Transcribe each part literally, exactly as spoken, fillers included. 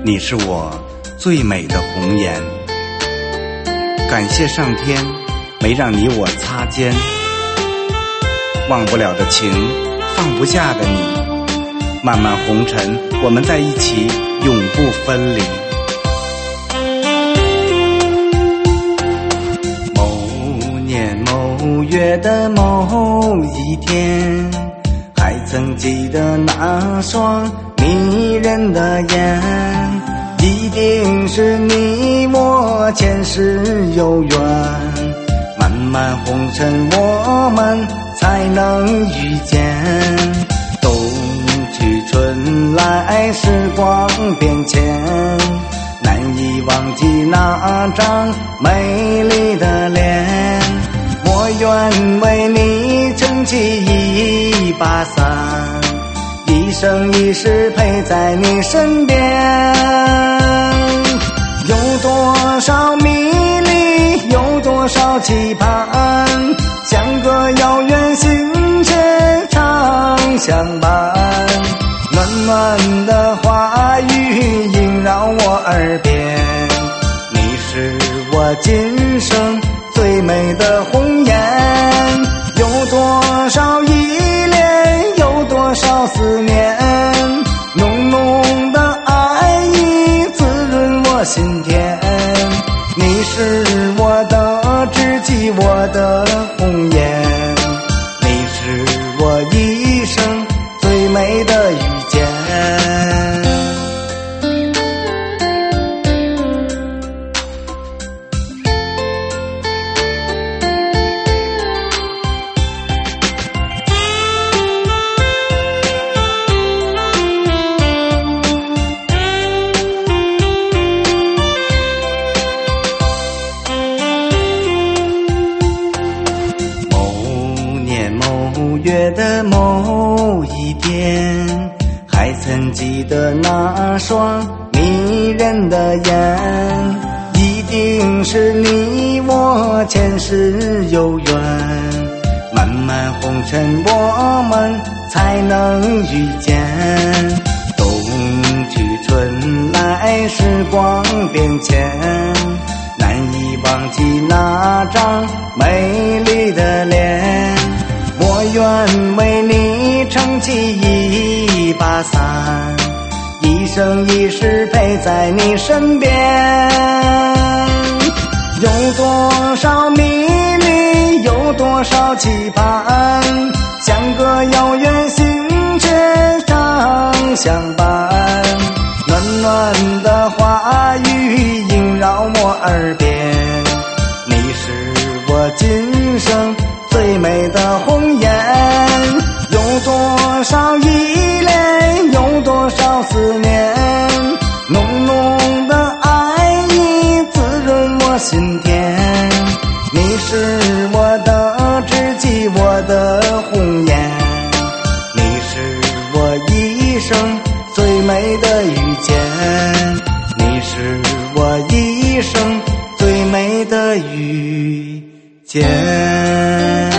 你是我最美的红颜。感谢上天没让你我擦肩，忘不了的情，放不下的你，漫漫红尘，我们在一起，永不分离。某年某月的某一天，还曾记得那双迷人的眼，一定是你我前世有缘，漫漫红尘我们才能遇见。冬去春来时光变迁，难以忘记那张美丽的脸，我愿为你撑起一把伞，一生一世陪在你身边。有多少迷离，有多少期盼，相隔遥远，心却常相伴。暖暖的话语萦绕我耳边，你是我今生最美的红颜。有多少依恋，有多少思念，浓浓的爱意滋润我心田。你是我的知己，我的红颜，你是我一生最美的遇见。月的某一天，还曾记得那双迷人的眼，一定是你我前世有缘，漫漫红尘我们才能遇见。冬去春来时光变迁，难以忘记那张美丽的脸，我愿为你撑起一把伞，一生一世陪在你身边。有多少迷离，有多少期盼，相隔遥远，心却常相伴。暖暖的话语萦绕我耳边，你是我今生最美的红颜。有多少依恋，有多少思念，浓浓的爱意滋润我心田。你是我的知己，我的红颜，你是我一生最美的遇见，你是我一生最美的遇见。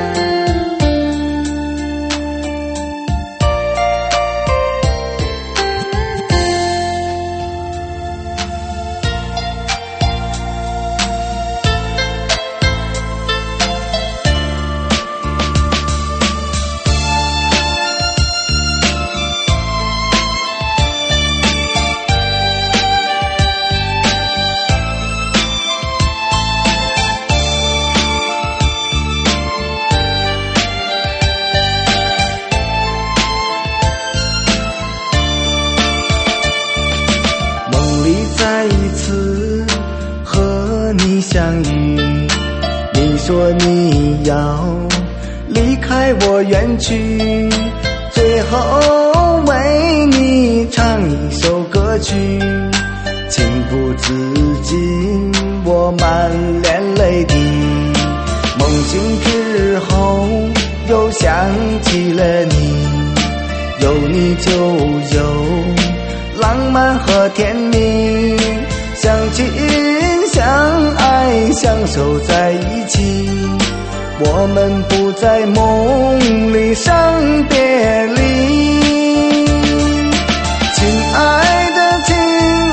再一次和你相遇，你说你要离开我远去，最后为你唱一首歌曲，情不自禁我满脸泪滴。梦醒之后又想起了你，有你就有浪漫和甜蜜，相亲相爱相守在一起，我们不在梦里生别离。亲爱的，亲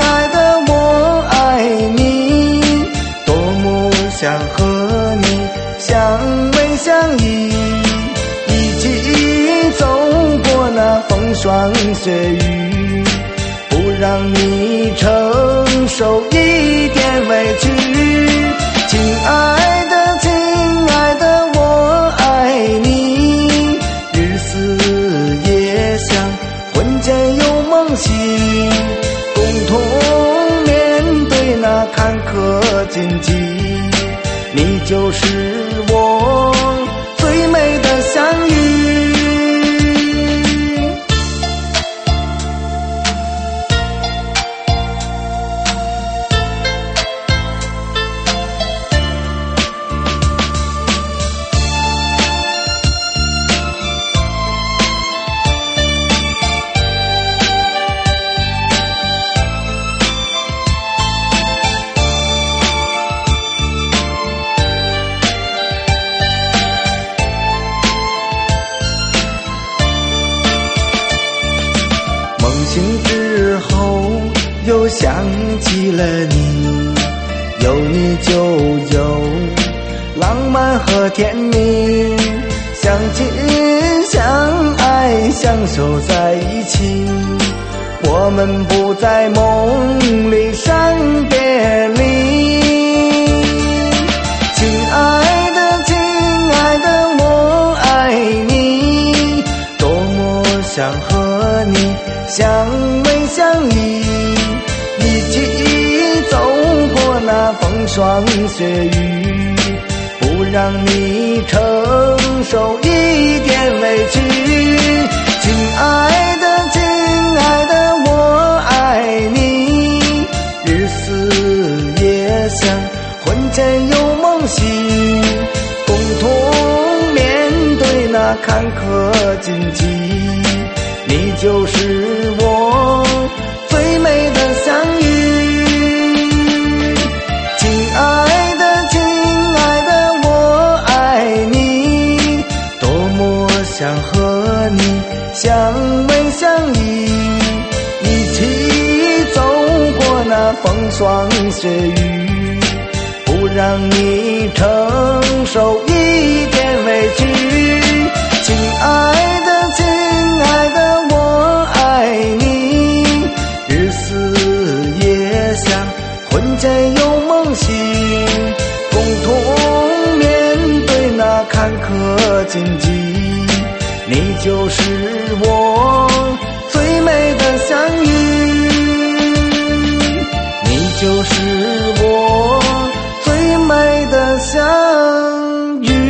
霜雪雨，不让你承受一点委屈。亲爱的，亲爱的，我爱你，日思夜想，魂牵又梦系，共同面对那坎坷荆棘。你就是我最美的相遇。醒之后又想起了你，有你就有浪漫和甜蜜，相亲相爱相守在一起，我们不在梦里伤别离。亲爱的，亲爱的，我爱你，多么想和你相偎相依，一起走过那风霜雪雨，不让你承受一点委屈。亲爱的，亲爱的，我爱你，日思夜想，魂牵又梦系，共同面对那坎坷荆棘。你就是我最美的相遇。亲爱的，亲爱的，我爱你，多么想和你相偎相依，一起走过那风霜雪雨，不让你承受一点委屈。亲爱的，亲爱的，我爱你，日思夜想，魂牵又梦系，共同面对那坎坷荆棘。你就是我最美的相遇，你就是我最美的相遇。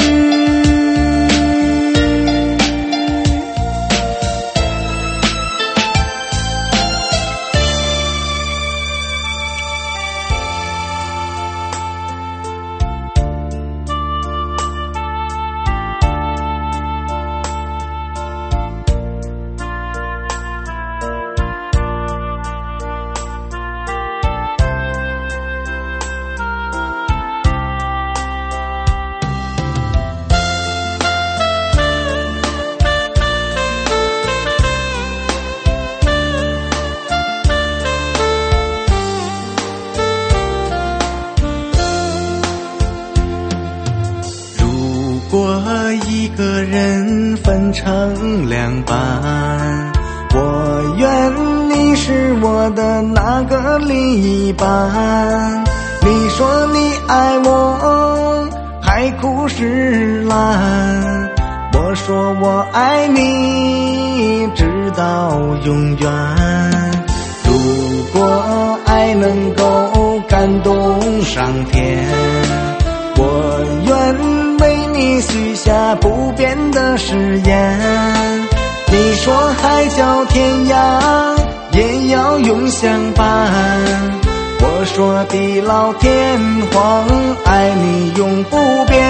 如果一个人分成两半，我愿你是我的那个另一半。你说你爱我，海枯石烂，我说我爱你，直到永远。如果爱能够感动上天，我愿为你许下不变的誓言。你说海角天涯也要永相伴，我说地老天荒爱你永不变。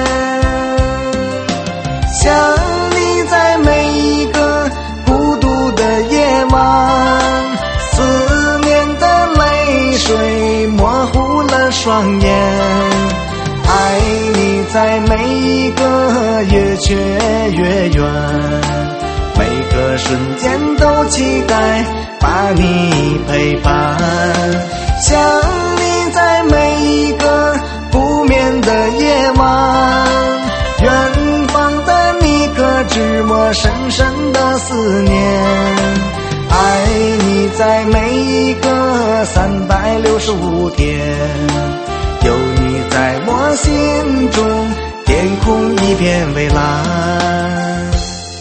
想你在每一个孤独的夜晚，思念的泪水模糊了双眼，爱你在每一个越缺越远，每个瞬间都期待把你陪伴。想你在每一个不眠的夜晚，远方的你可知我深深的思念。爱你在每一个三百六十五天，有你在我心中，天空一片蔚蓝。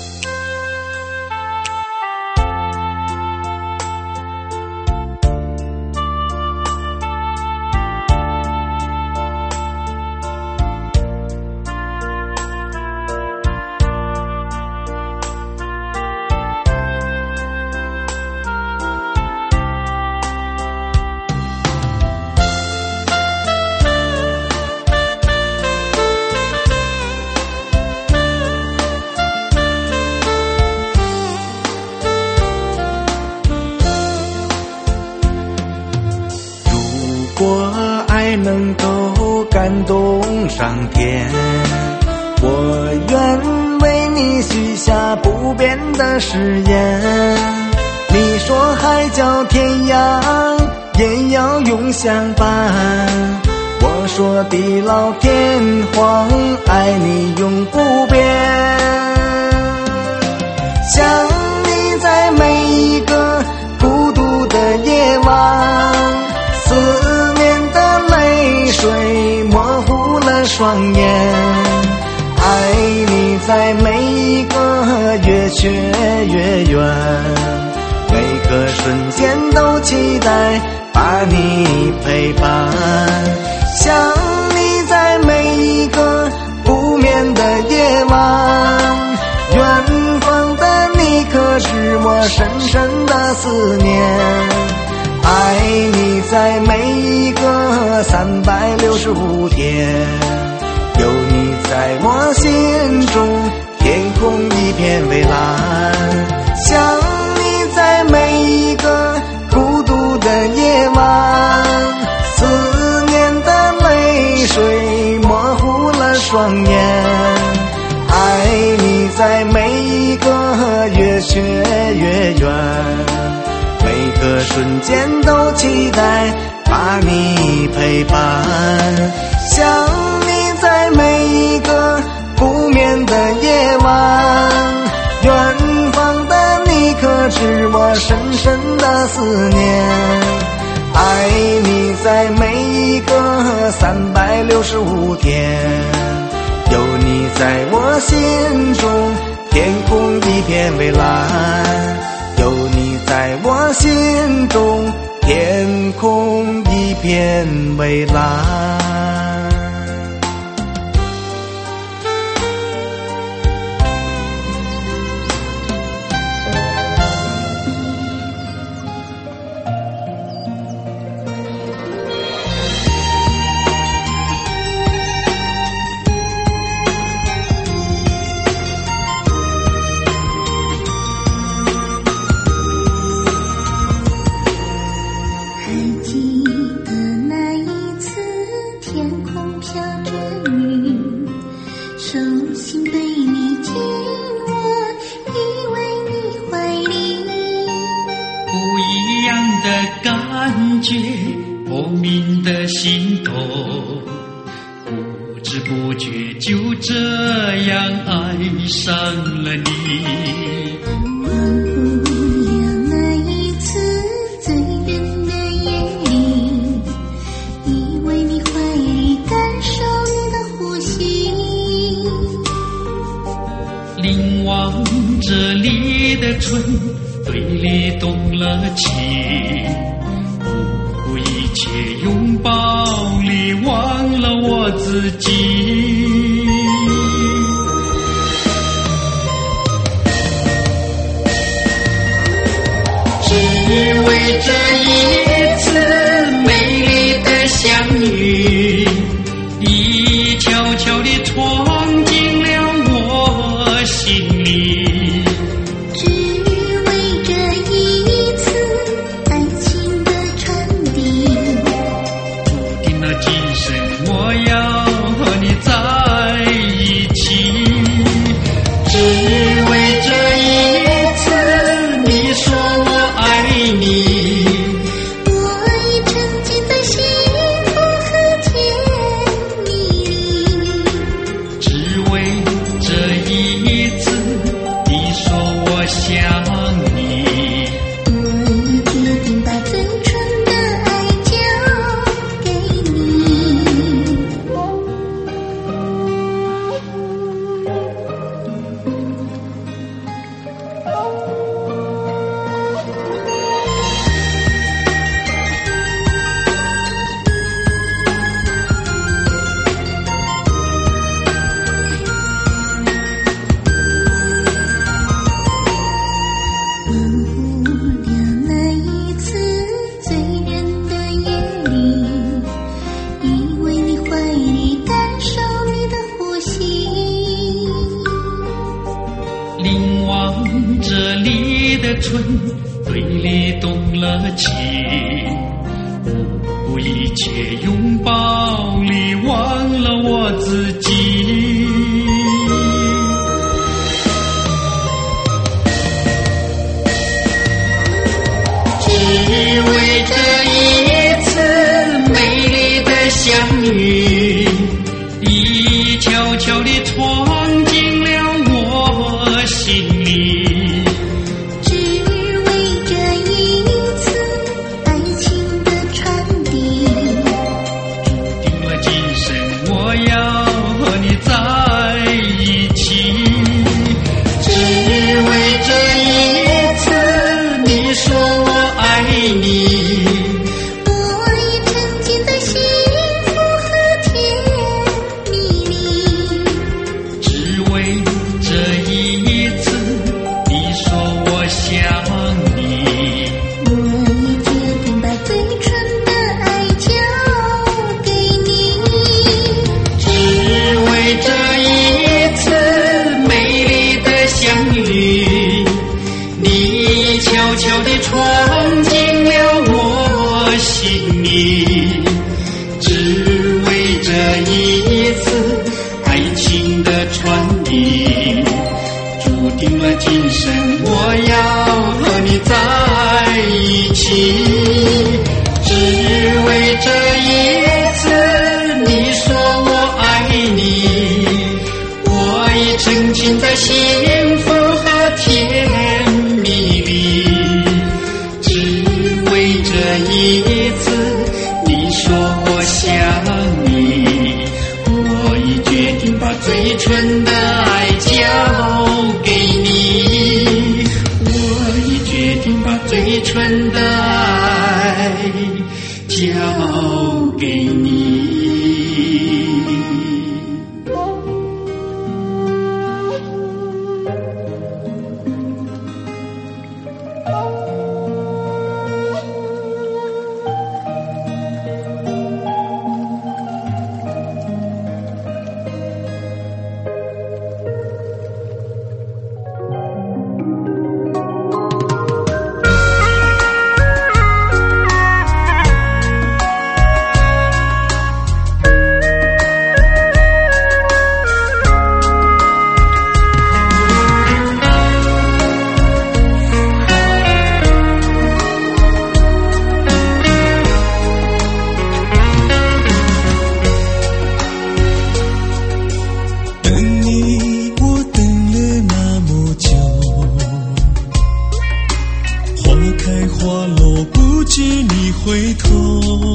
如果爱能够感动上天，我愿为你许下不变的誓言。你说海角天涯也要永相伴，我说地老天荒爱你永不变。想你在每一个孤独的夜晚，思念的泪水模糊了双眼，爱你在每一个越缺越远，每个瞬间都期待把你陪伴。想你在每一个不眠的夜晚，远方的你可是我深深的思念。爱你在每一个三百六十五天，有你在我心中，天空一片蔚蓝。想你在每一个孤独的夜晚，思念的泪水模糊了双眼，爱你在每一个越缺越远，每个瞬间都期待把你陪伴。想你在每一个不眠的夜晚，远方的你可知我深深的思念。爱你在每一个三百六十五天，有你在我心中，天空一片蔚蓝。有你在我心中，天空一片蔚蓝。 感觉莫名的心动，不知不觉就这样爱上了你。 忘不了那一次醉人的夜里，依偎你怀里感受你的呼吸， 凝望着你的唇，对你动了情，不顾一切拥抱你，忘了我自己。只为这一次美丽的相遇，你悄悄地闯进了我心里。 的春，对你动了情，不顾一切拥抱你，忘了我自己。只为这一次美丽的相遇，已悄悄地闯进了我心里。 只为这一次爱情的传递， 注定了今生我要和你在一起。只为这一次你说我爱你， 我已沉浸在幸福和甜蜜里。 只为这一次你说我想你， 我已决定把最纯的爱交给你。 只为这一次美丽的相遇，你悄悄地闯进了我心里。只为这一次爱情的传递，注定了今生我要和你在一起。只为这一次你说我爱你，我已沉浸在幸福和甜蜜里。只为这一次你说我想你，我已决定把最纯的爱交给你。我已决定把最纯的爱交给你。 等你，我等了那么久，花开花落，不知你回头。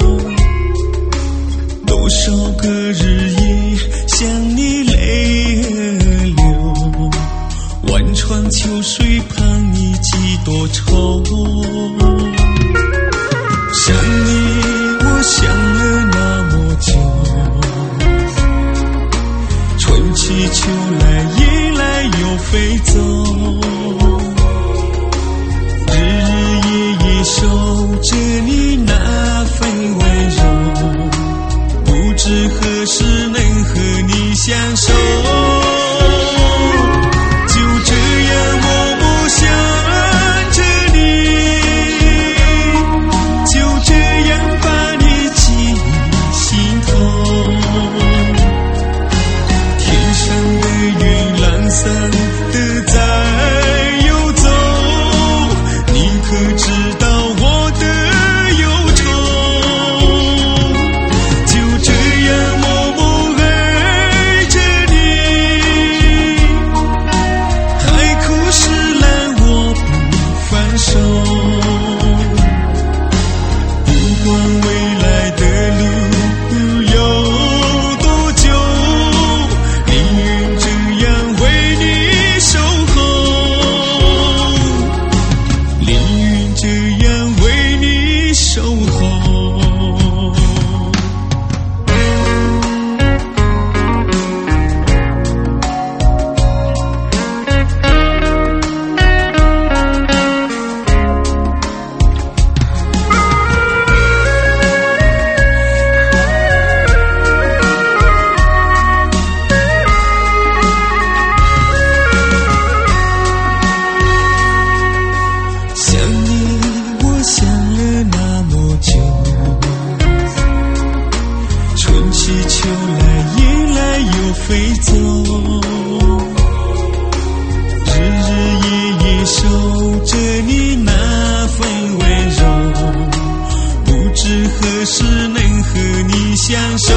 多少个日夜想你泪儿流，万川秋水盼你几多愁。想你，我想了那么久，春去秋来，夜来又飞走，日日夜夜守着你那份温柔，不知何时能和你相守。就这样默默想着你，就这样把你记心头。天上的云懒散的在飞走，日日夜夜守着你那份温柔，不知何时能和你相守，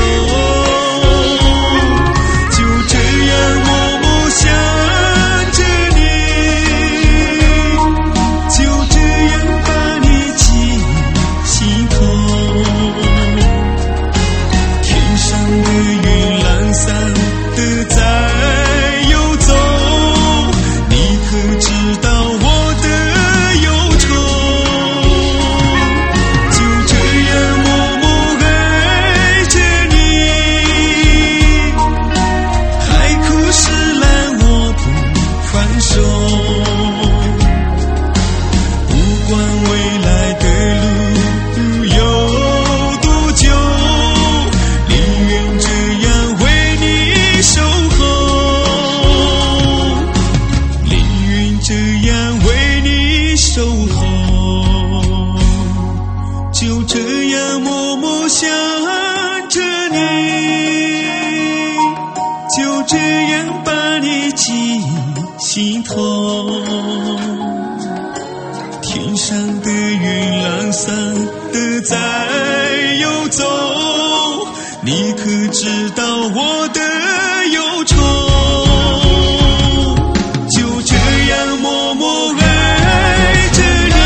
就这样默默想着你，就这样把你记心头，天上的云懒散的在游走，你可知道我的忧愁，就这样默默爱着你，海枯石烂我不放手，不管未来的路有多久，宁愿这样为你守候，宁愿这样为你守候，就这样默默想着你，就这样把你记心头，天上的云懒散的在游走，你可知道我的忧愁，就这样默默爱着你，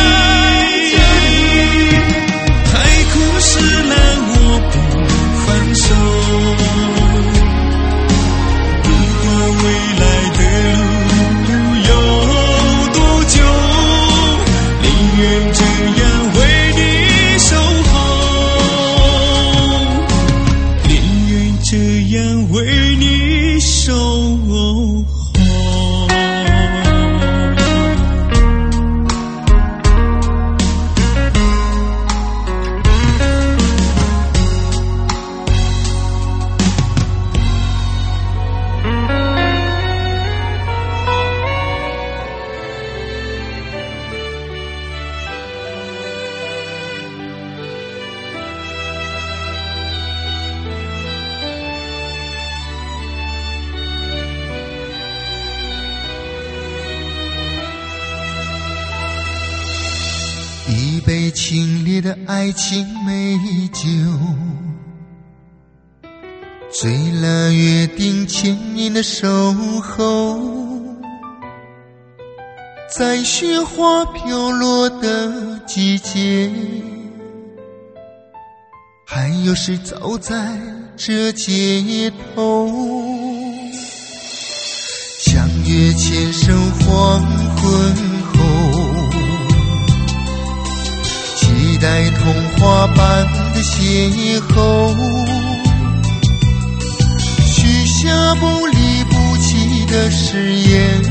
海枯石烂我不放手，不管未来的路有多久，宁愿这样为你守候，宁愿这样为你守候。 一杯清冽的爱情美酒，醉了约定千年的守候，在雪花飘落的季节，还有谁走在这街头？相约牵手黄昏后，期待童话般的邂逅，许下不离不弃的誓言，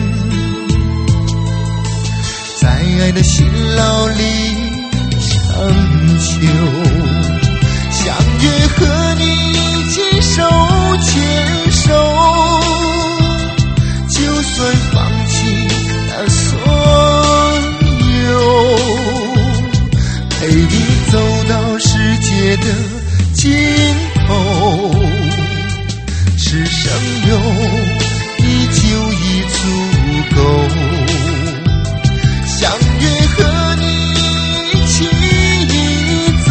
在爱的辛劳里长久，相约和你一起手牵手，就算放弃了所有，陪你走到世界的尽头，此生有你就已足够，相约和你一起走，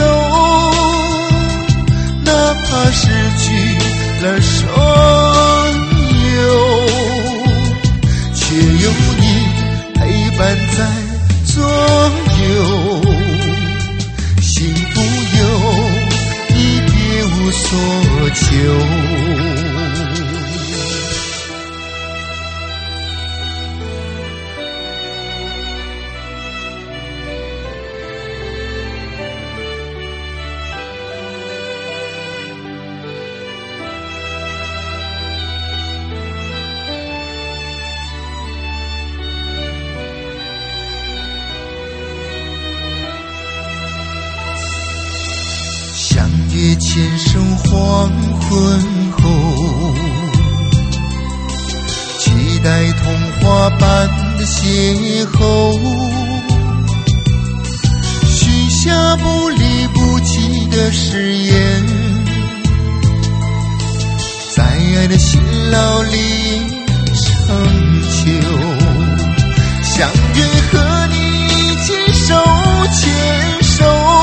哪怕失去了所有，却有你陪伴在左右，幸福有你别无所求。相约牵手黄昏后，期待童话般的邂逅，许下不离不弃的誓言，在爱的辛劳老里长久，相约和你牵手牵手，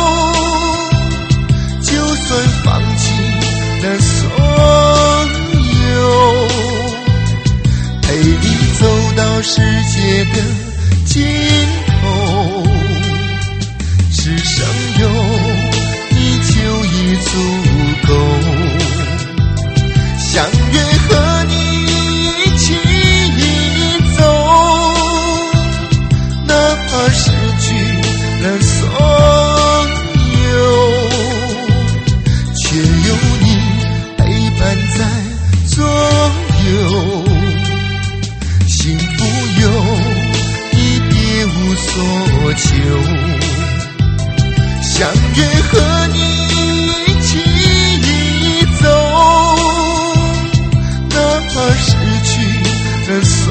就算放弃了所有，陪你走到世界的尽头，世上有你就已足够，相约和你一起走，哪怕失去了所有，却有你陪伴在左右，幸福有你别无所求，相约和你一起走，哪怕失去了所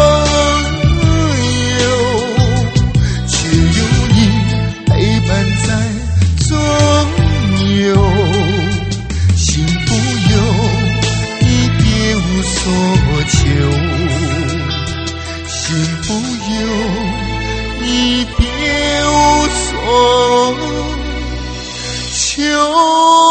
有，却有你陪伴在左右，幸福有你别无所求，幸福有你别无所求。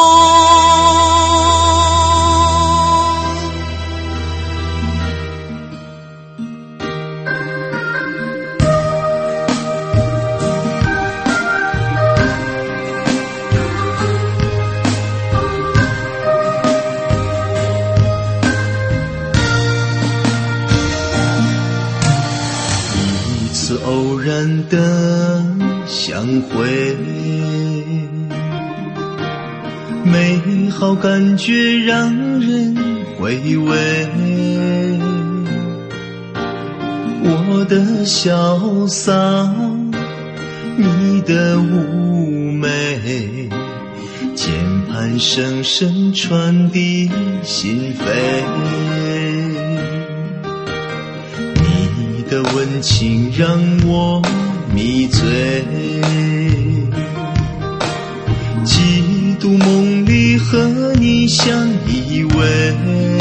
一次偶然的相会，美好感觉让人回味，我的潇洒，你的妩媚，键盘声声传递心扉，你的温情让我迷醉，几度梦里和你相依偎，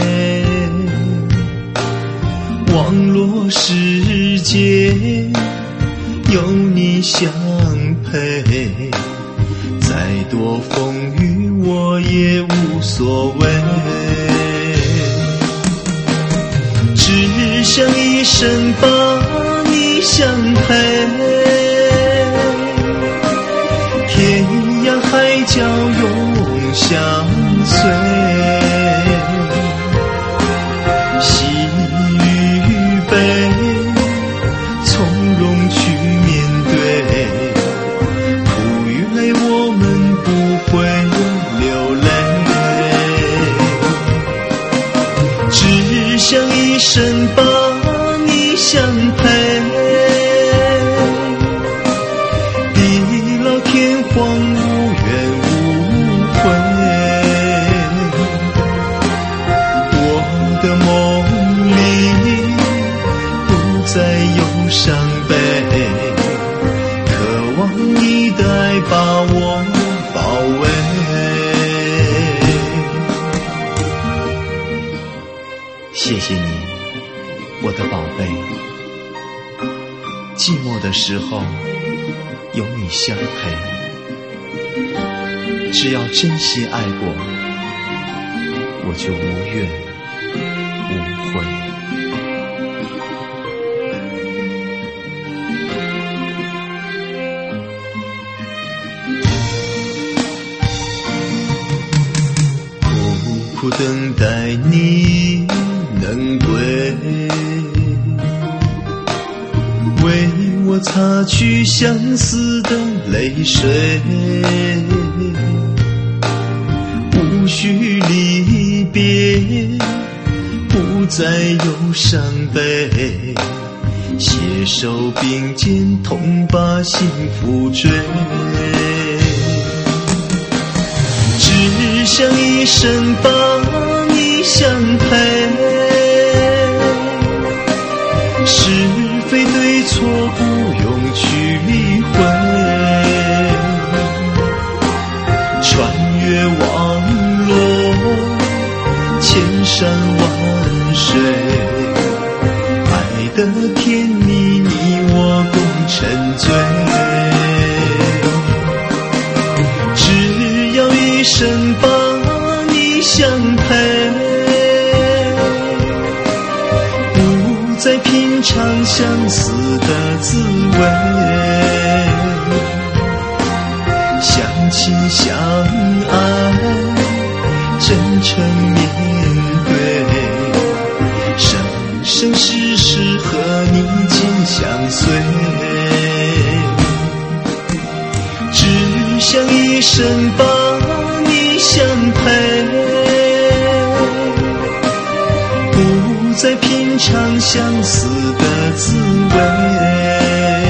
网络世界有你相陪，再多风雨我也无所谓，只想一生把你相陪，天涯海角永相随，喜与悲从容去面对，苦与累我们不会流泪，只想一生把你相陪，地老天荒无怨无悔，我的梦里不再有伤悲，渴望你的爱把我包围。谢谢你，我的宝贝，寂寞的时候有你相陪，只要真心爱过，我就无怨无悔。苦苦等待你能归，为我擦去相思的泪水，无需离别，不再有伤悲，携手并肩同把幸福追，只想一生把你相陪，是非对错不用去理会，穿越网络千山万水， 味，相亲相爱，真诚面对，生生世世和你紧相随，只想一生把你相陪，不再品尝相思的滋味，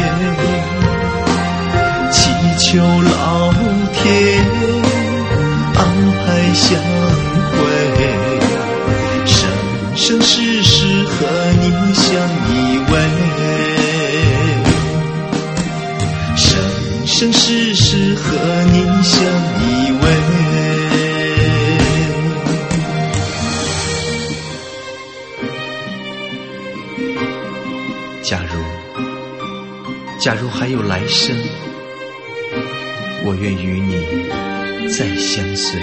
祈求老天安排相会，生生世世和你相依偎，生生世世和你相依偎。假如假如还有来生，我愿与你再相随。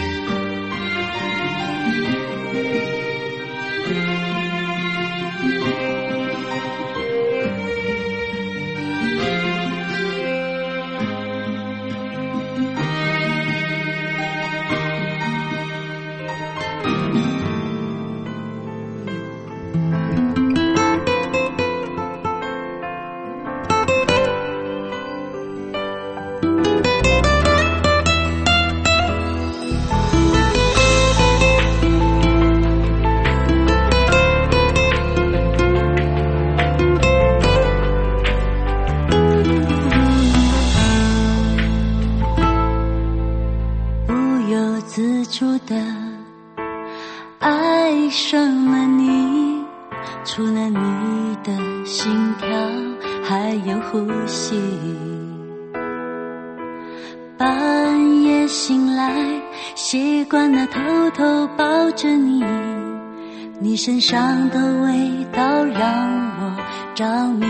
身上的味道让我着迷，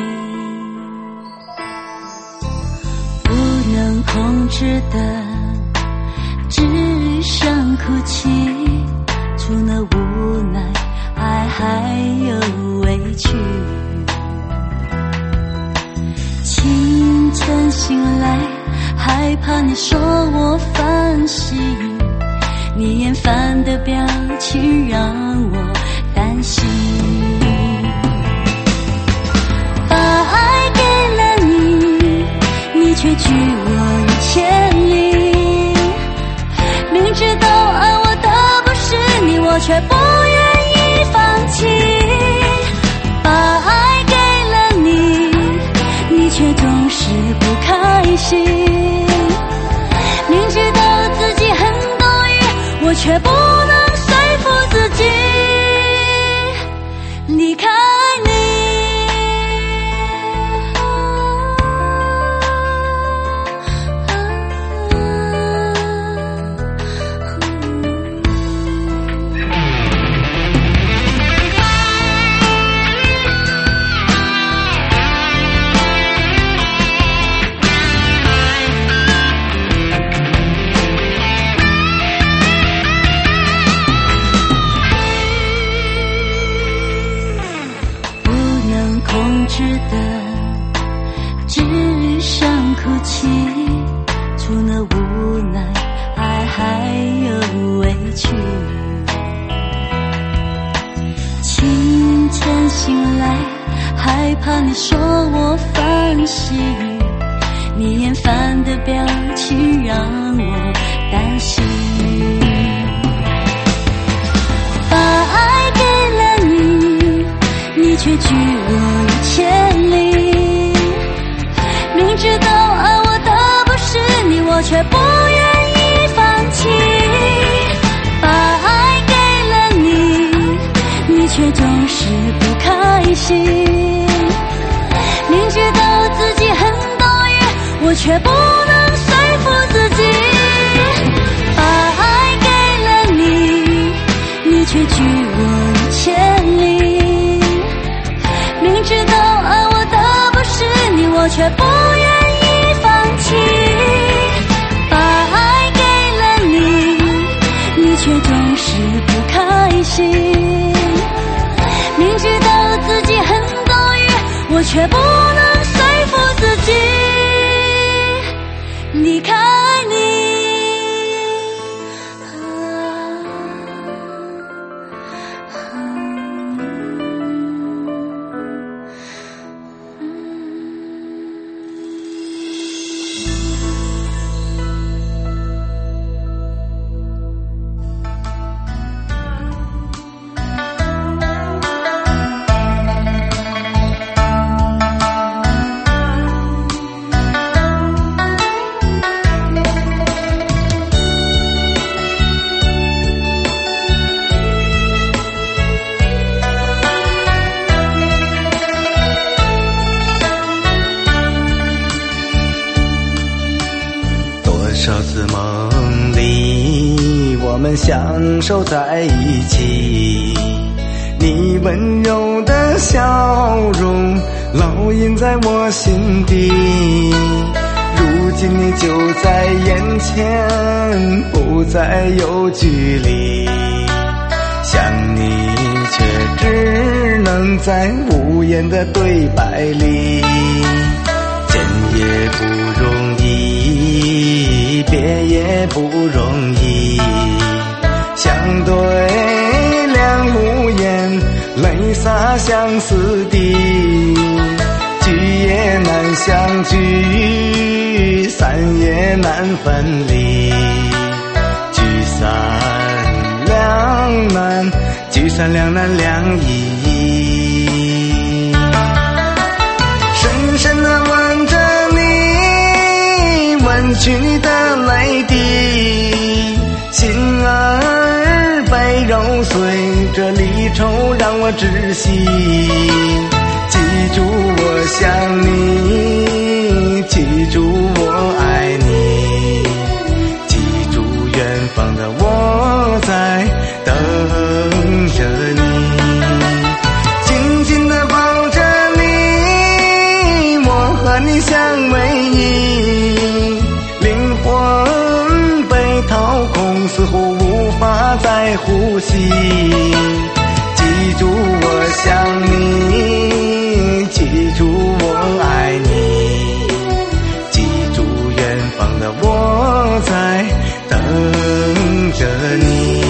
不能控制的只剩哭泣，除了无奈爱还有委屈。清晨醒来害怕你说我烦心，你厌烦的表情让我担心，把爱给了你，你却拒我于千里。明知道爱我的不是你，我却不愿意放弃。把爱给了你，你却总是不开心。明知道自己很多余，我却不能说服自己离开你。值得只剩哭泣，除了无奈爱还有委屈。清晨醒来害怕你说我烦心，你厌烦的表情让我担心。把爱给了你，你却拒我于千里。明知道爱我的不是你，我却不愿意放弃。把爱给了你，你却总是不开心。明知道自己很多余，我却不能说服自己。把爱给了你，你却拒我于千里。明知道爱我的不是你，我却不愿意放弃。把爱给了你，你却总是不开心。明知道自己很多余，我却不能说服自己少次梦里，我们相守在一起，你温柔的笑容烙印在我心底。如今你就在眼前，不再有距离，想你却只能在无言的对白里。见也不容易，别也不容易，相对两无言，泪洒相思地。聚也难相聚，散也难分离，聚散两难，聚散两难两易。深深地吻着你，吻去你的泪滴，心儿被揉碎，这离愁让我窒息。记住我想你，记住我爱你，记住远方的我在等着你。紧紧地抱着你，我和你相偎依，灵魂被掏空，似乎无法再呼吸。记住我想你，记住我爱你，记住远方的我在等着你。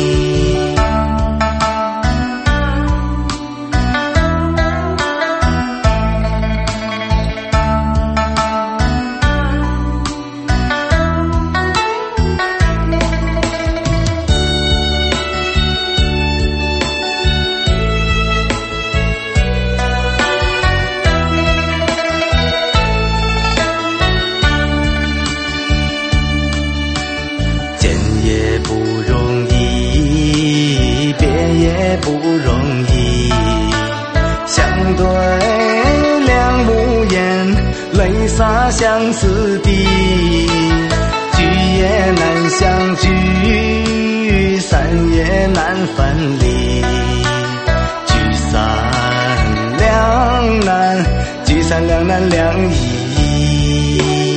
不容易，相对两无言，泪洒相思地。聚也难相聚，散也难分离，聚散两难，聚散两难两易。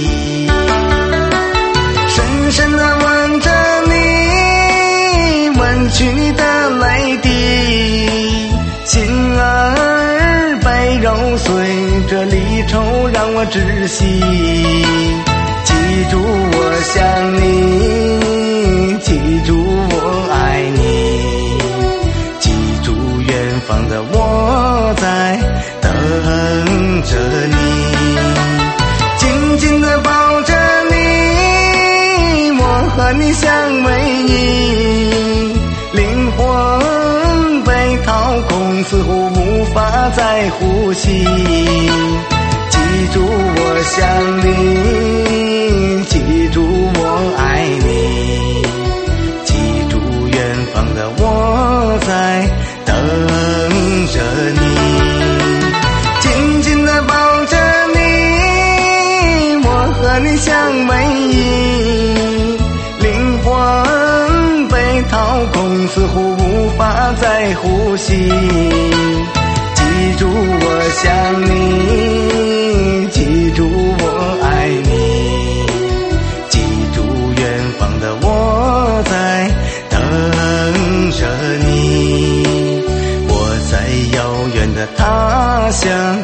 深深地吻着你，吻去你的泪滴，心儿被揉碎，这离愁让我窒息。记住我想你，记住我爱你，记住远方的我在等着你。紧紧地抱着你，我和你相偎依，灵魂被掏空，似乎无法再呼吸。记住我想你，记住我爱你，记住远方的我在等着你。紧紧地抱着你，我和你相偎依，灵魂被掏空，似乎无法再呼吸。记住我想你，记住我爱你，记住远方的我在等着你，我在遥远的他乡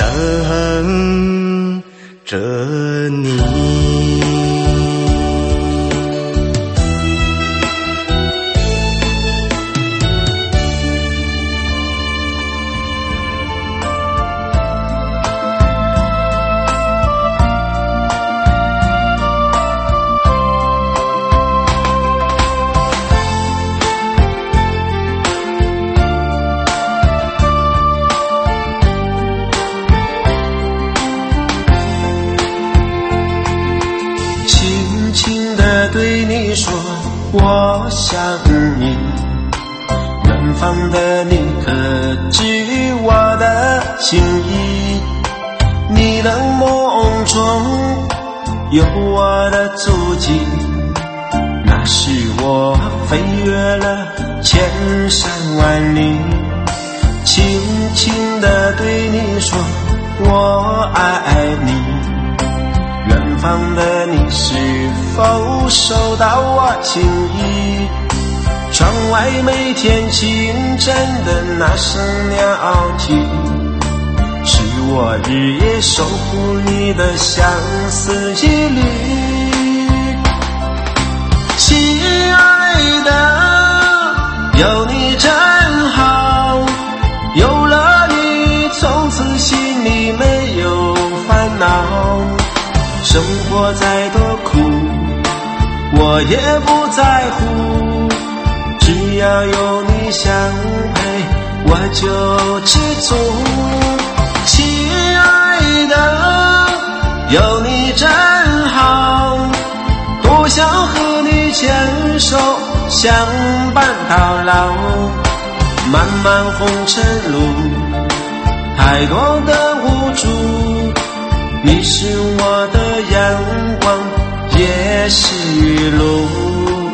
等着你。 对你说我想你，远方的你可知我的心意？你冷漠中有我的足迹，那是我飞越了千山万里，轻轻地对你说我爱你。远方的你是否收到我情意？窗外每天清晨的那声鸟啼，是我日夜守护你的相思一缕。亲爱的，有你真好，有了你从此心里没有烦恼，生活再多苦我也不在乎，只要有你相陪我就知足。亲爱的，有你真好，多想和你牵手相伴到老。漫漫红尘路，太多的无助，你是我的阳光，也是雨露。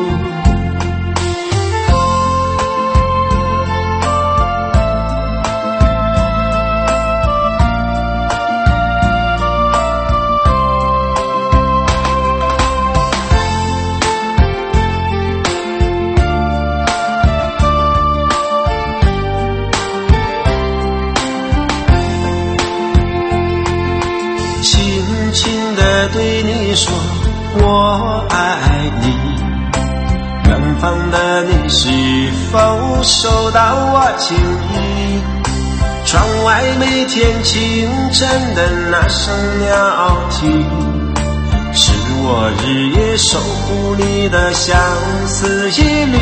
对你说我爱你，远方的你是否收到我情意？窗外每天清晨的那声鸟啼，是我日夜守护你的相思一缕。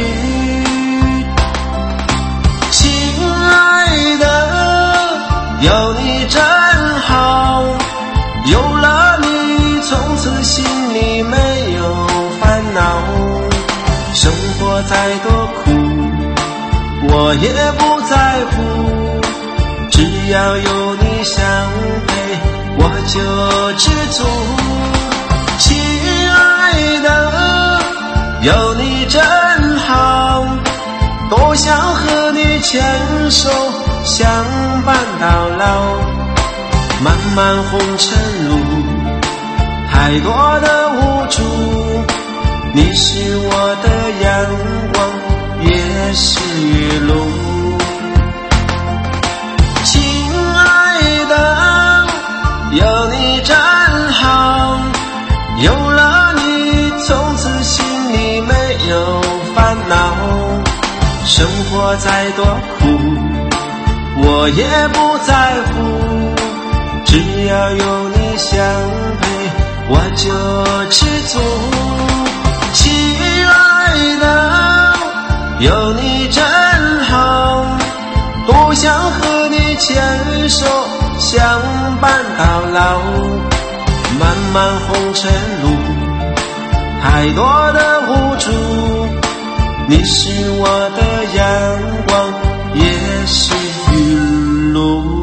亲爱的，有你真好，有了你从此心里没有烦恼，生活再多苦我也不在乎，只要有你相陪我就知足。亲爱的，有你真好，多想和你牵手相伴到老。漫漫红尘路，太多的无助，你是我的阳光，也是雨露。亲爱的，有你真好，有了你从此心里没有烦恼，生活再多苦我也不在乎，只要有你相陪我就知足。亲爱的，有你真好，多想和你牵手相伴到老。漫漫红尘路，太多的无助，你是我的阳光，也是雨露。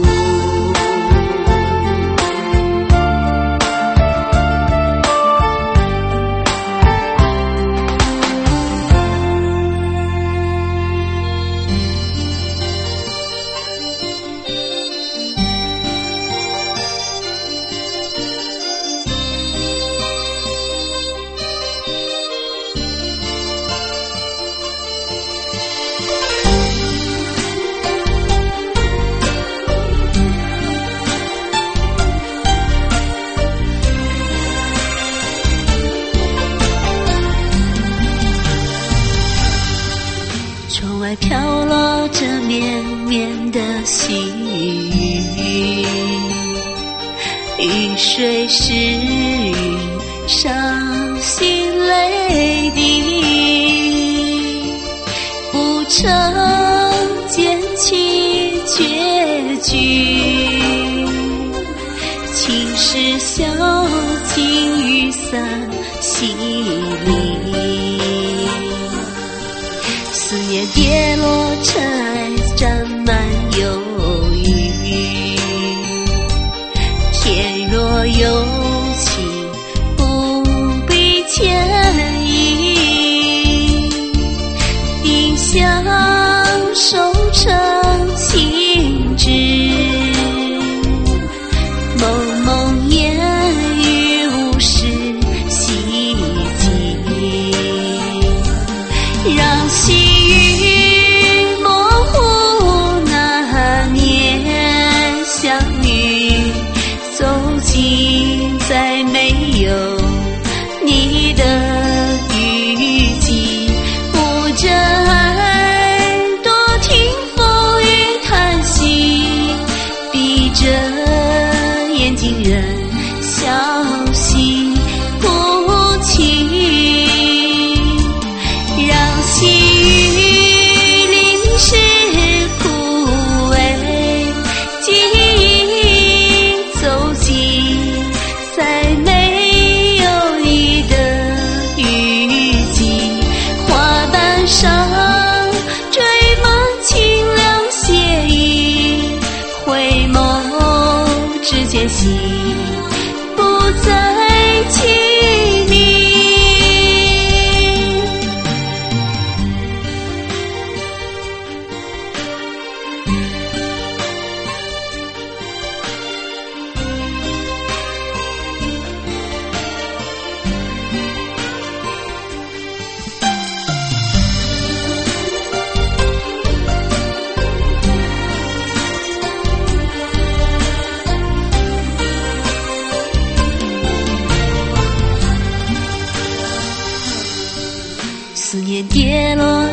飘落着绵绵的细雨，雨水湿云伤心泪滴，不成捡起结局，情是笑，情雨散细离，思念跌落尘埃，沾满忧郁。天若有情，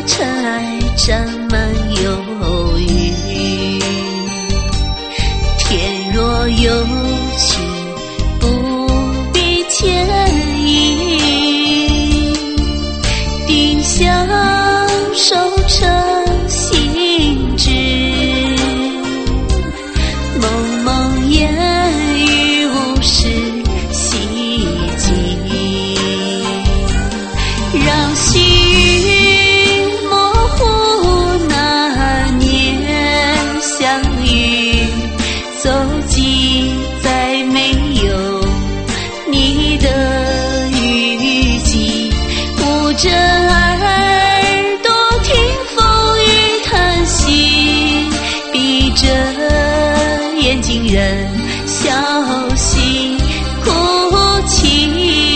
尘埃沾满忧郁。天若有情，不必牵引，定相守成心志。蒙蒙烟雨无事希冀，让细雨模糊那年相遇，走进再没有你的雨季。捂着耳朵听风雨叹息，闭着眼睛任小溪哭泣，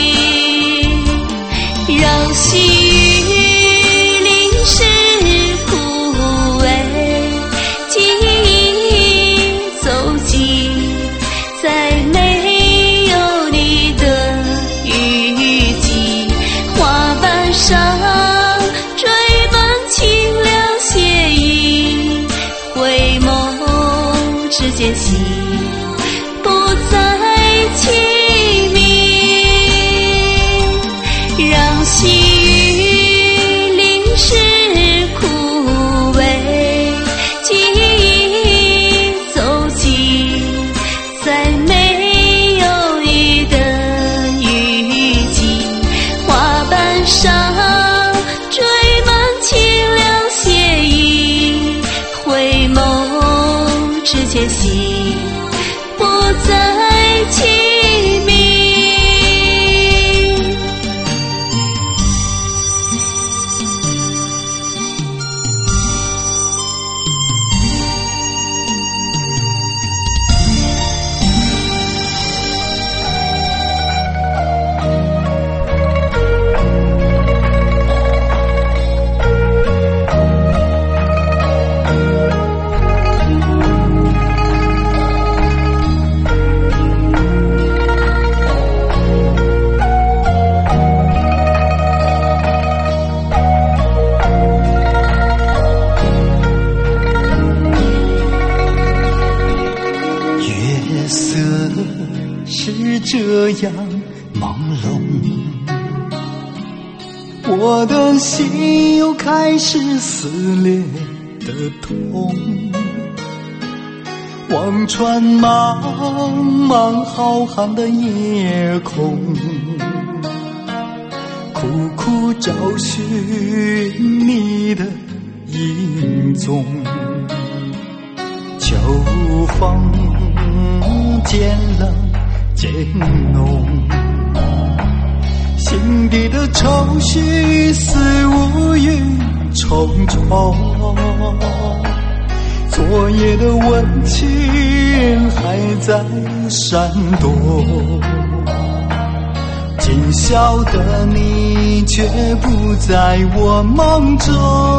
让细雨淋湿枯萎记忆，走进再没有你的雨季。花瓣上缀满清凉斜影，回眸之间心不再清明。让细雨淋湿枯萎记忆，走进再没有你的雨季。花瓣上缀满清凉斜影，回眸之间心不再清明。 月色是这样朦胧，我的心又开始撕裂的痛。望穿茫茫浩瀚的夜空，苦苦找寻你的影踪。秋风渐冷渐浓，心底的愁绪似乌云重重。昨夜的温情还在闪躲，今宵的你却不在我梦中。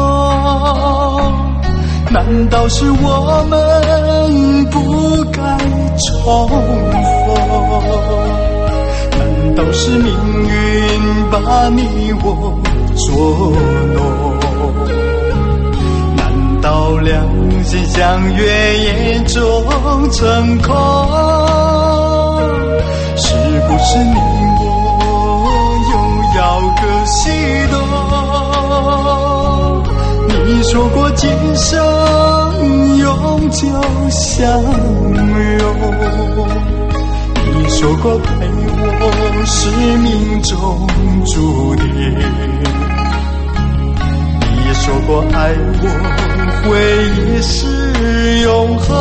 难道是我们不该重逢？难道是命运把你我捉弄？难道两心相约也终成空？是不是你我又要各西东？你说过今生永久相拥，你说过陪我是命中注定，你也说过爱我回忆是永恒。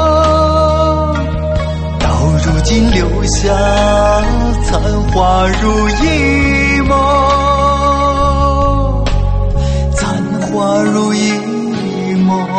到如今留下残花如一梦，花如一梦。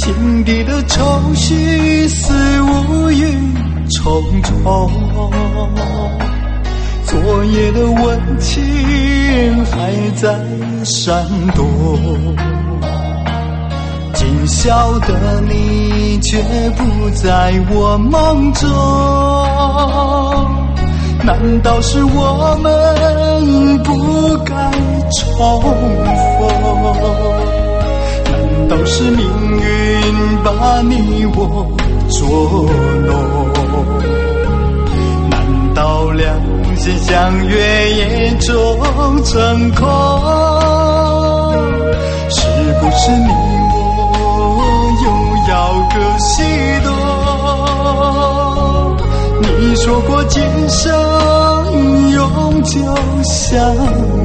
心底的愁绪似乌云重重，昨夜的温情还在闪动，今宵的你却不在我梦中。难道是我们不该重逢？难道是命运把你我捉弄？难道两心相约也终成空？是不是你我又要各西东？你说过今生永久相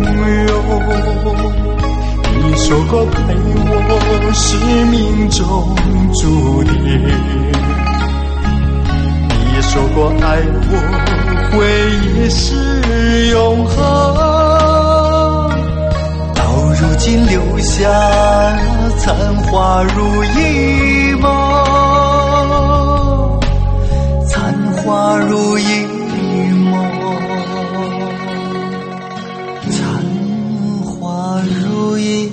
拥，你说过陪我是命中注定，你也说过爱我回忆是永恒。到如今留下残花如一梦，残花如一梦，残花如一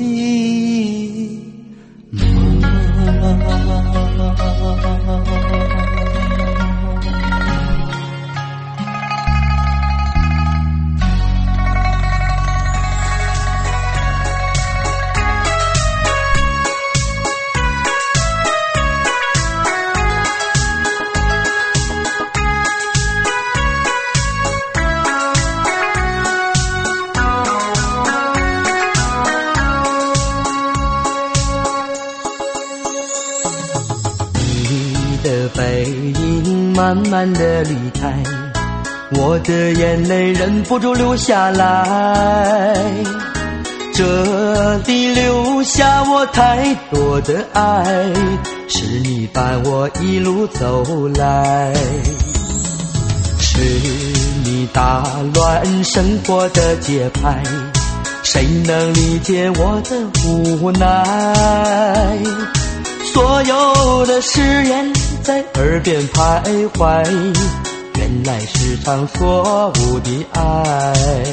慢慢的离开，我的眼泪忍不住流下来，这里留下我太多的爱，是你伴我一路走来，是你打乱生活的节拍，谁能理解我的无奈？所有的誓言在耳边徘徊，原来是场错误的爱。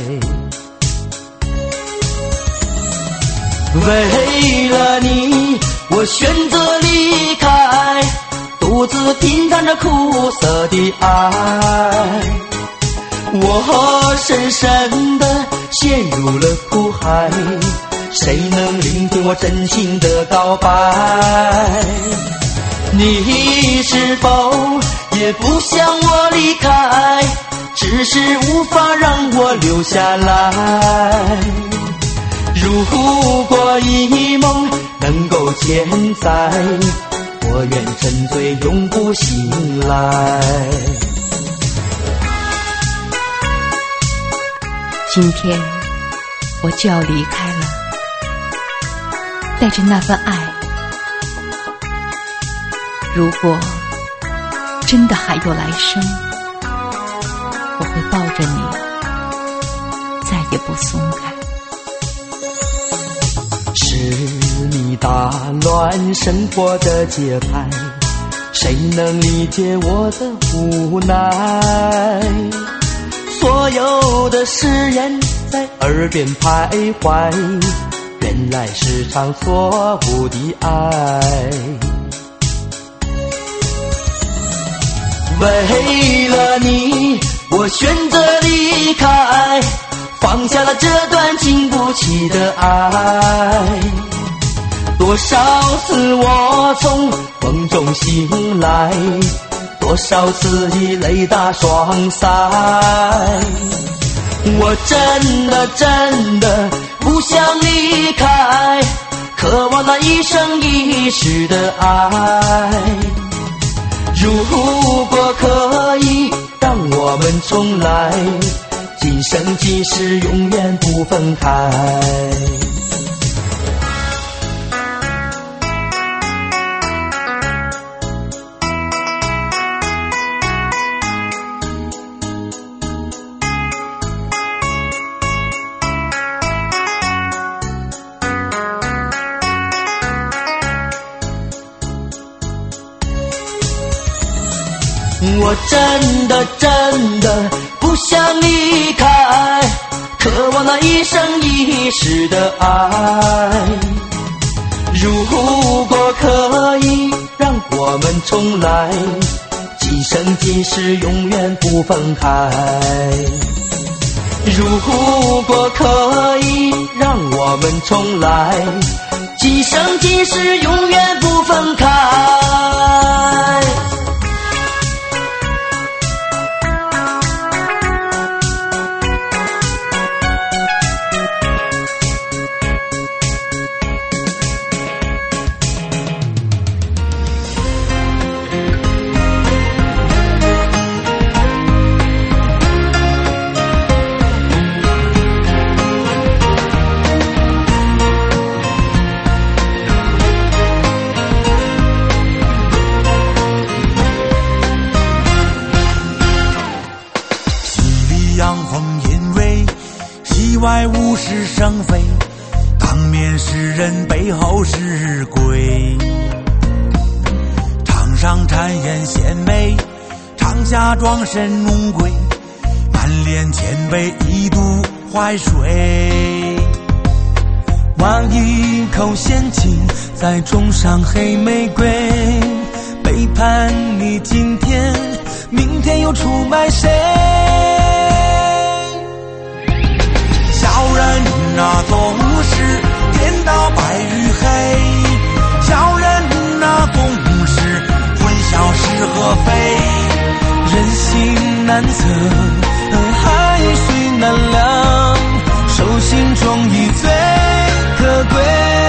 为了你，我选择离开，独自品尝着苦涩的爱。我深深地陷入了苦海，谁能聆听我真情的告白？你是否也不想我离开，只是无法让我留下来？如果一梦能够千载，我愿沉醉永不醒来。 今天我就要离开了，带着那份爱。如果真的还有来生，我会抱着你，再也不松开。 是你打乱生活的节拍，谁能理解我的无奈？所有的誓言在耳边徘徊，原来是场错误的爱。为了你，我选择离开，放下了这段经不起的爱。多少次我从梦中醒来，多少次已泪打双腮。我真的真的不想离开，渴望那一生一世的爱。如果可以让我们重来，今生今世永远不分开。 我真的真的不想离开，渴望那一生一世的爱。如果可以让我们重来，今生今世永远不分开。如果可以让我们重来，今生今世永远不分开。 外物是生非，当面是人，背后是鬼。场上谗言献媚，场下装神弄鬼，满脸谦卑，一肚坏水。挖一口闲情，再种上黑玫瑰，背叛你今天，明天又出卖谁？小人啊总是颠倒白与黑，小人啊总是混淆是和非，人心难测，海水难量，手心中一最可贵。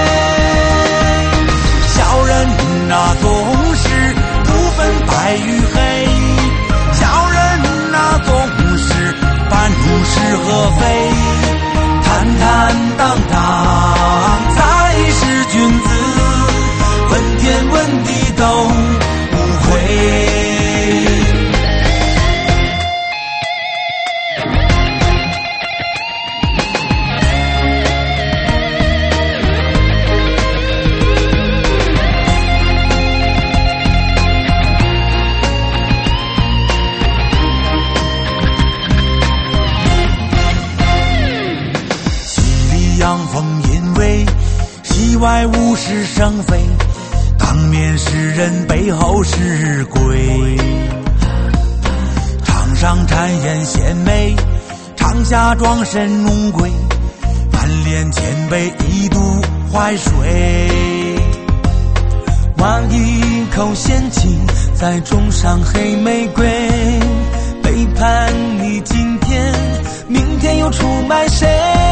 小人啊总是不分白与黑，小人啊总是半路是和非，坦坦荡荡才是君子，问天问地都不会。戏外物是生非，当面是人，背后是鬼。场上谗言献媚，场下装神弄鬼，满脸谦卑，一肚坏水。挖一口闲情，再种上黑玫瑰，背叛你今天，明天又出卖谁？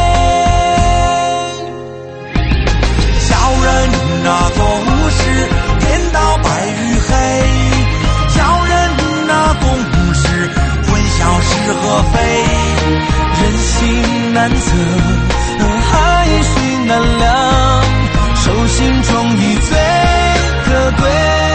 小人啊总是颠倒白与黑，小人啊总是混淆是和非，人心难测，海水难量，手心中一最可贵。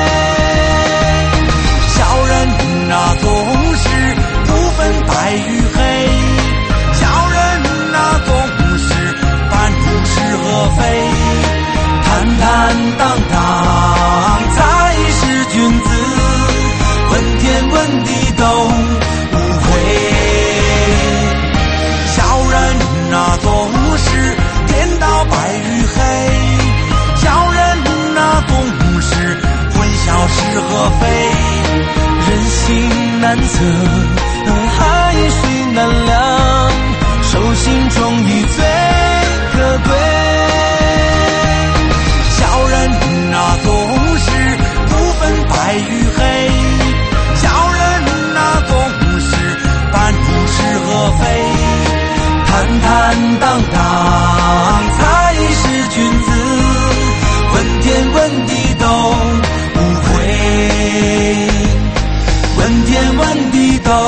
小人啊总是不分白与黑，小人啊总是半路是和非，坦坦荡荡才是君子，问天问地都不会。小人啊总是颠倒白与黑，小人啊总是混淆是和非，人心难测，海水难量，手心中一最可贵。小人啊总是不分白与黑，小人啊总是半路是和非，坦坦荡荡才是君子，问天问地都不会，问天问地都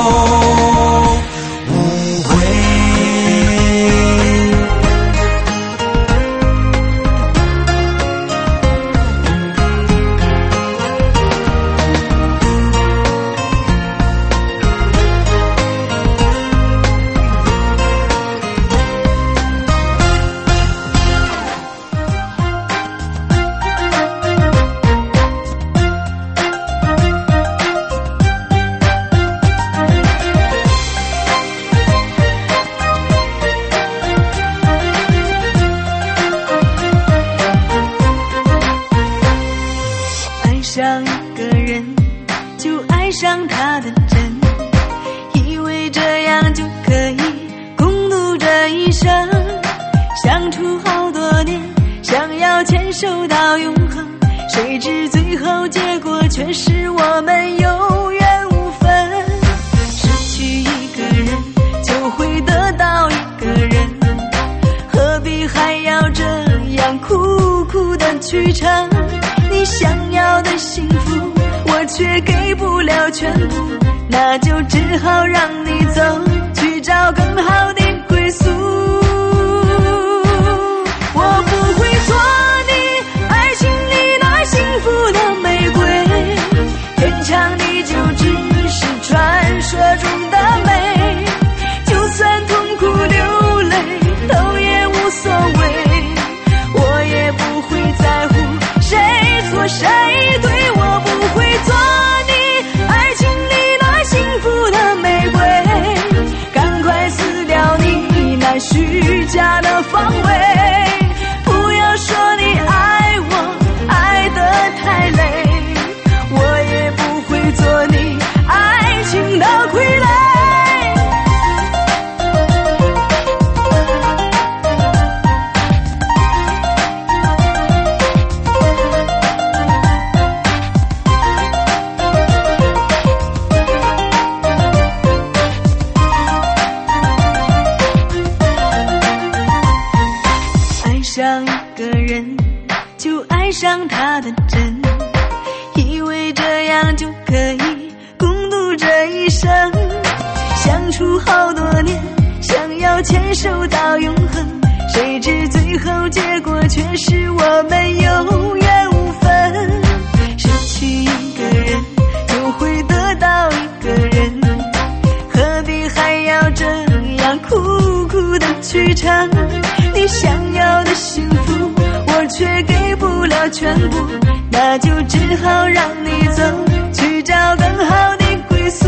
上一个人，就爱上他的真，以为这样就可以共度这一生，相处好多年，想要牵手到永恒，谁知最后结果却是我们有缘无分。失去一个人就会得到一个人，何必还要这样苦苦的去撑？你想要的幸福我却给不了全部，那就只好让你走，去找更好的归宿。我不会做你爱情里那幸福的玫瑰，天长地久只是传说中的美，就算痛苦流泪都也无所谓，我也不会在乎谁错谁对，我不会做你爱情里那幸福的玫瑰，赶快撕掉你那虚假的防卫，不要说你爱我爱得太累，我也不会做你爱情的傀儡。上一个人就爱上他的真，以为这样就可以共度这一生，相处好多年，想要牵手到永恒，谁知最后结果却是我们有缘无分。失去一个人就会得到一个人，何必还要这样苦苦的去撑？你想要的幸福我却给不了全部，那就只好让你走，去找更好的归宿。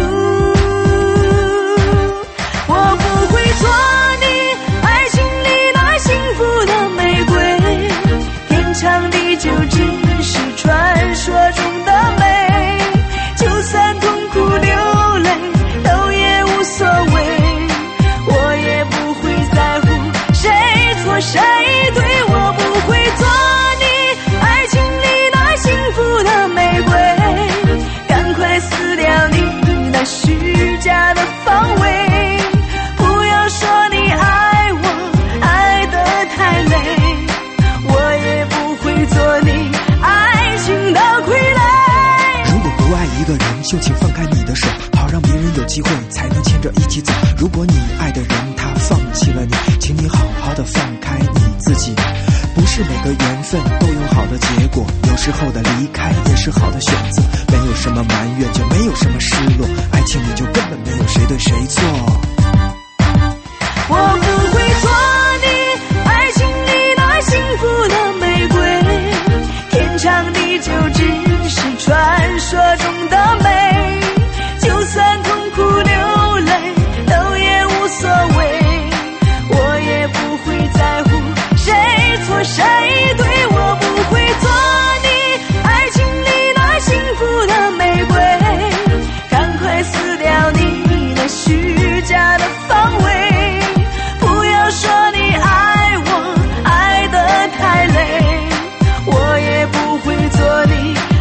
我不会做你爱情里那幸福的玫瑰，天长地久只是传说中的美，就算痛苦流泪都也无所谓，我也不会在乎谁错谁对，我不会做你爱情里那幸福的玫瑰，赶快撕掉你那虚假的防卫，不要说你爱我爱得太累，我也不会做你爱情的傀儡。 如果不爱一个人，就请放开你的手，好让别人有机会才能牵着一起走。如果你爱的人他放弃了你，请你好好的放开你自己。不是每个缘分都有好的结果，有时候的离开也是好的选择。没有什么埋怨，就没有什么失落，爱情里就根本没有谁对谁错。 我不会做你爱情里那幸福的玫瑰，天长地久只是传说中的美，就算痛苦流泪都也无所谓，我也不会在乎谁错谁对，我不会做你爱情里那幸福的玫瑰，赶快撕掉你那虚假的防卫，不要说你爱我爱得太累，我也不会做你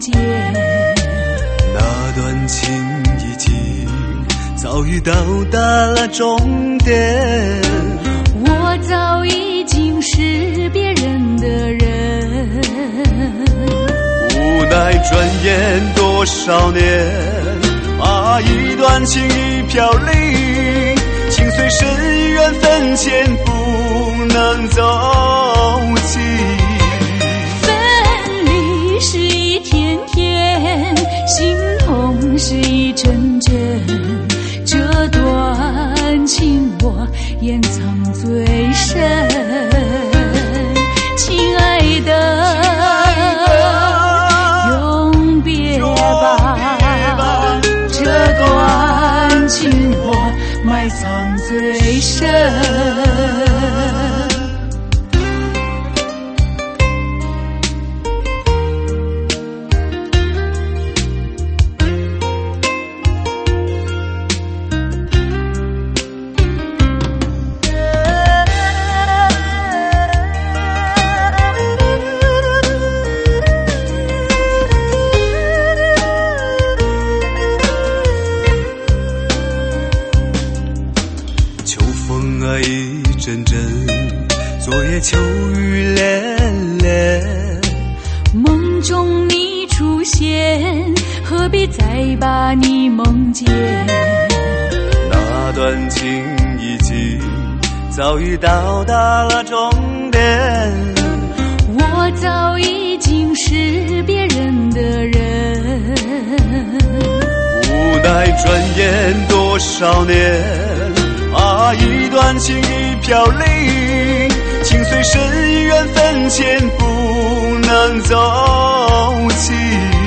见。 那段情已经早已到达了终点， 我早已经是别人的人， 无奈转眼多少年，啊，一段情已飘零，情随深缘分浅，不能走近。 分离是一天天，心痛是一阵阵，这段情我掩藏最深。亲爱的，永别吧，这段情我埋藏最深。 秋雨连连， 梦中你出现，何必再把你梦见？ 那段情已经早已到达了终点， 我早已经是别人的人， 无奈转眼多少年，啊，一段情已飘零，情随深缘分浅，不能走近。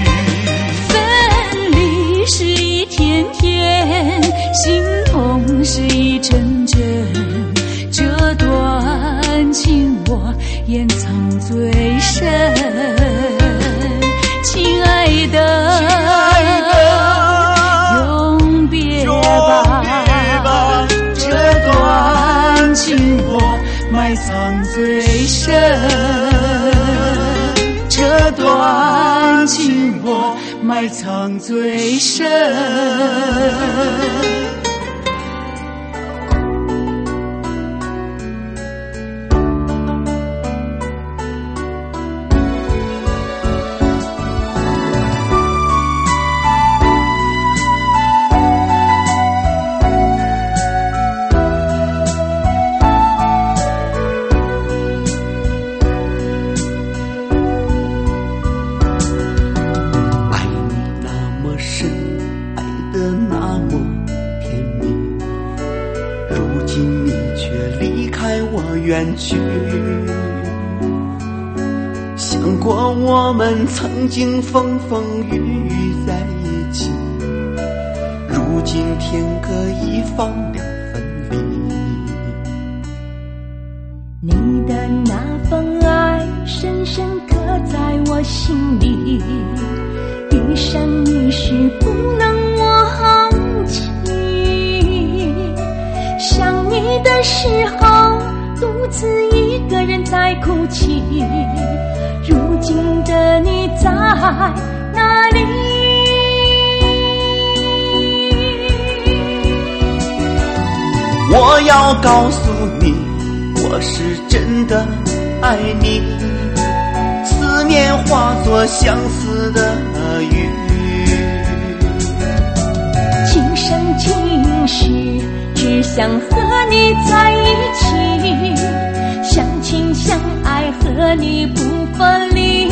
分离是一天天，心痛是一阵阵，这段情我掩藏最深。亲爱的，永别吧，这段情我埋藏最深，这段情我埋藏最深。 远去，想过我们曾经风风雨雨在一起，如今天各一方两分离。 你的那份爱深深刻在我心里，一生一世不能忘记。想你的时候独自一个人在哭泣，如今的你在哪里？ 我要告诉你，我是真的爱你，思念化作相思的雨， 今生今世只想和你在一起，相亲相爱和你不分离。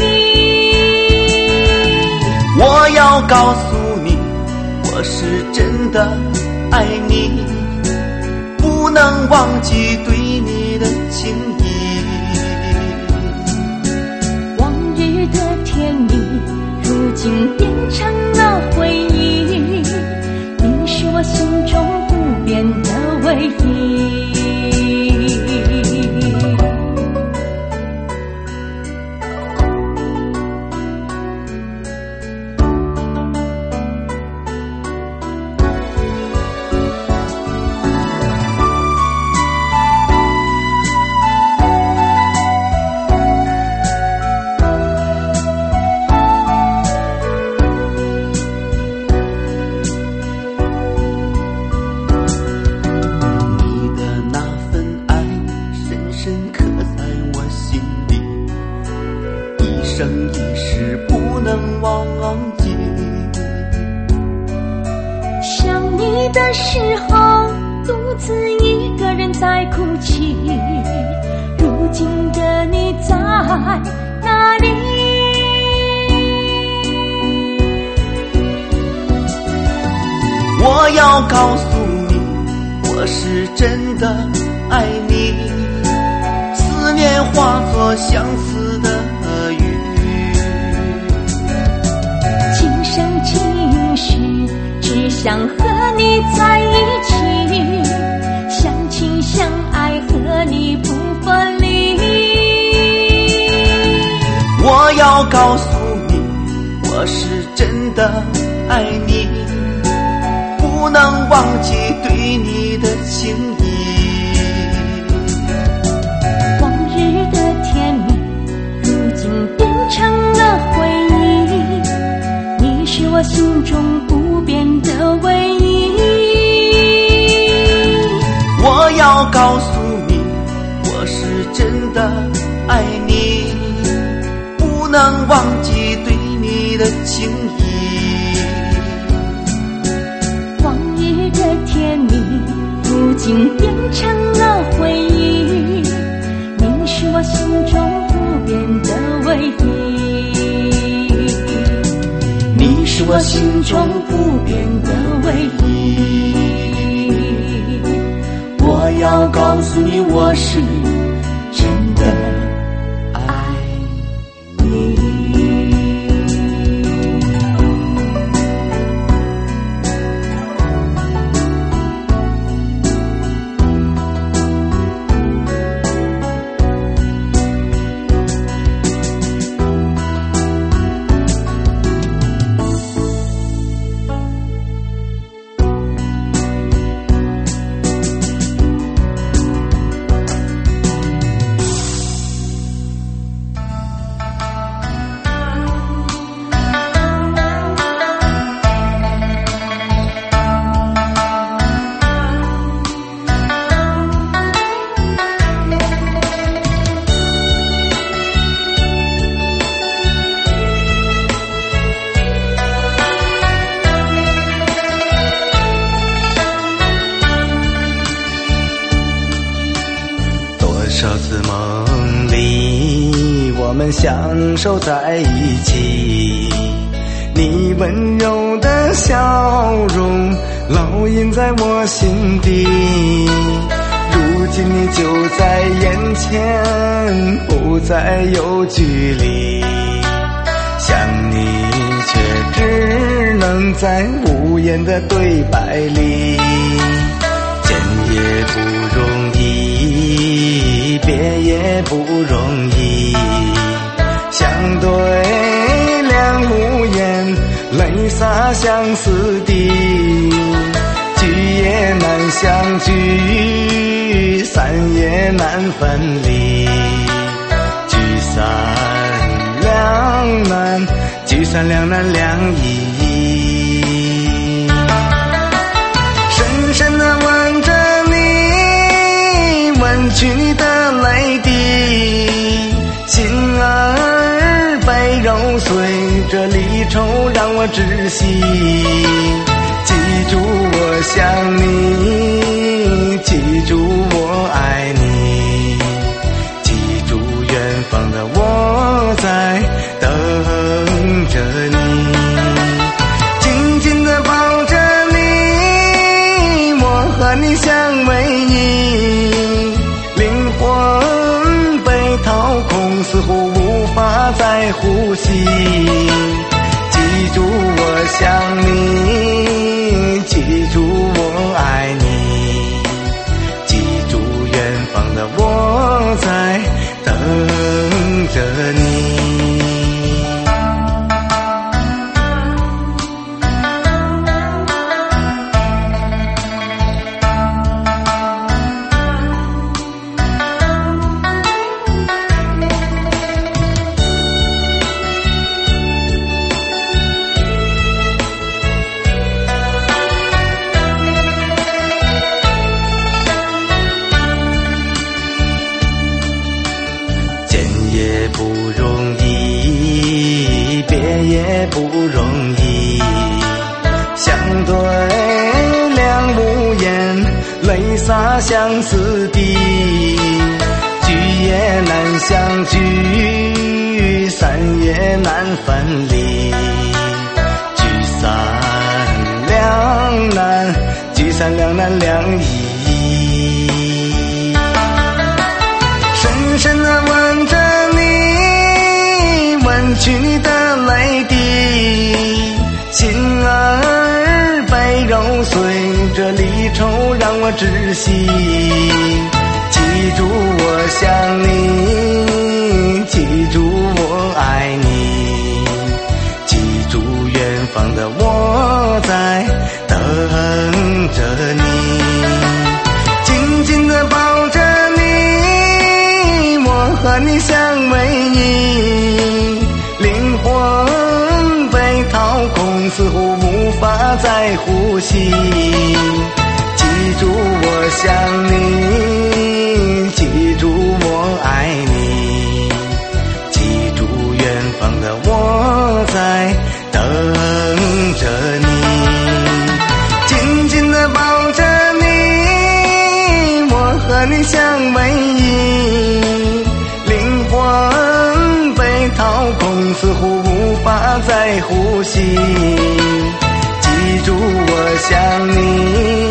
我要告诉你，我是真的爱你，不能忘记对你的情谊。 往日的甜蜜如今变成了回忆，你是我心中不变的唯一。 生一世不能忘记。 想你的时候，独自一个人在哭泣。如今的你在哪里？ 我要告诉你，我是真的爱你，思念化作相思的雨。 今生今世，只想和你在一起，相亲相爱，和你不分离。 我要告诉你，我是真的爱你，不能忘记对你的情谊。 往日的甜蜜，如今变成了回忆，你是我心中不变的唯一。 我要告诉你，我是真的爱你，不能忘记对你的情谊。 往日的甜蜜，如今变成了回忆，你是我心中不变的唯一，你是我心中不变的唯一。我要告诉你，我是真的爱你。 多少次梦里，我们相守在一起，你温柔的笑容烙印在我心底。如今你就在眼前，不再有距离，想你却只能在无言的对白里。见也不容易，别也不容易，相对两无言，泪洒相思地。聚也难相聚，散也难分离，聚散两难，聚散两难两易。深深地吻着你，吻去你的泪滴，心儿被揉碎，这离愁让我窒息。记住我想你，记住我爱你，记住远方的我在等着你。紧紧地抱着你，我和你相偎依，灵魂被掏空，似乎无法再呼吸。记住我想你，记住我爱你，记住远方的我在等着你。也不容易， 也不容易。相对两无言，泪洒相思地。聚也难相聚，散也难分离。聚散两难，聚散两难两易。深深地吻着你，吻去你的泪滴。心儿被揉碎，这离愁让我窒息。记住我想你，记住我爱你，记住远方的我在等着你。紧紧地抱着你，我和你相偎依。灵魂被掏空，似乎无法再呼吸。记住我想你，记住我爱你，记住远方的我在等着你。紧紧地抱着你，我和你相偎依。灵魂被掏空，似乎无法再呼吸。记住我想你，